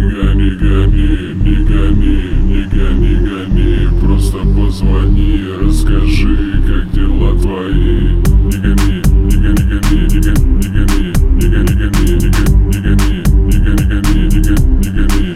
гони, не гони, не гони, гони. Просто позвони, расскажи, как дела твои. Не гони, не гони, гони, не гони, не гони, не гони, гони, не гони, не гони, не гони, гони, не гони, не гони.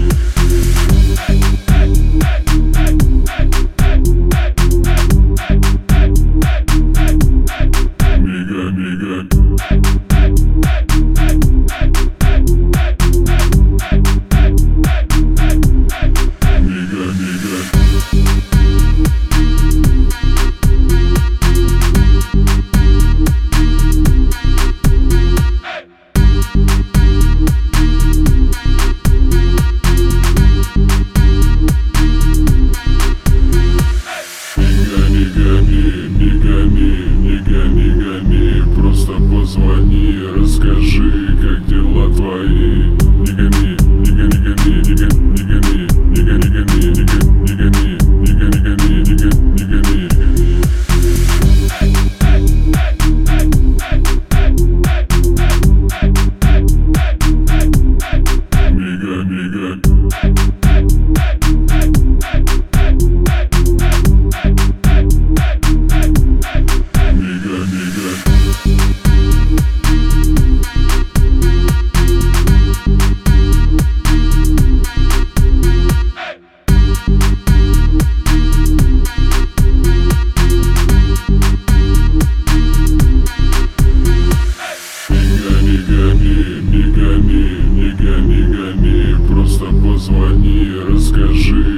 Просто позвони, расскажи, как дела твои. Не гони, не гони, гони, не гони, не гони, не гони, гони, не гони, не гони, гони, не гони, не гони. Не гони, не гони, просто позвони, расскажи.